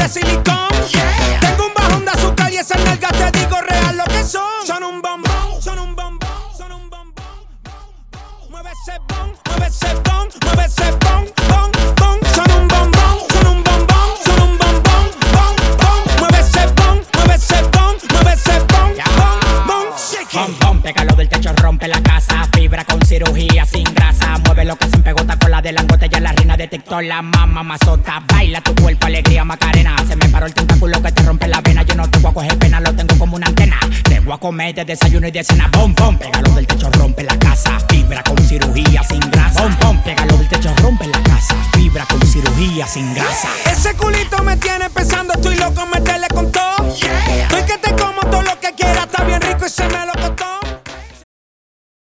de silicón. Yeah. Tengo un bajón de azúcar y esas nalgas te digo real lo que son. Son un bombón, son un bombón, son un bombón. Mueve ese bon, mueve ese bon, mueve ese bon, bon, bon. Son un bombón, son un bombón, son un bombón, bon, bon. Mueve ese bon, mueve ese bon, mueve ese bon, bon, bon. Shake it. Bom, bom, pégalo del techo, rompe la casa. Fibra con cirugía sin grasa. Mueve lo que se empegota con la de langote. Ya la reina de TikTok, la mamá mazota. Baila tu cuerpo, alegría, Macarena. Se me paró el tentáculo que te rompe la vena. Yo no te voy a coger pena, lo tengo como una antena. Te voy a comer de desayuno y de cena. Bom, bom, pégalo del techo, rompe la casa. Fibra con cirugía sin grasa. Bom, bom, pégalo del techo, rompe la casa. Fibra con cirugía sin grasa. Ese culito me tiene pensando, estoy loco, meterle con todo. Yeah. Estoy que te como todo lo que quiera, está bien rico y se me lo costó.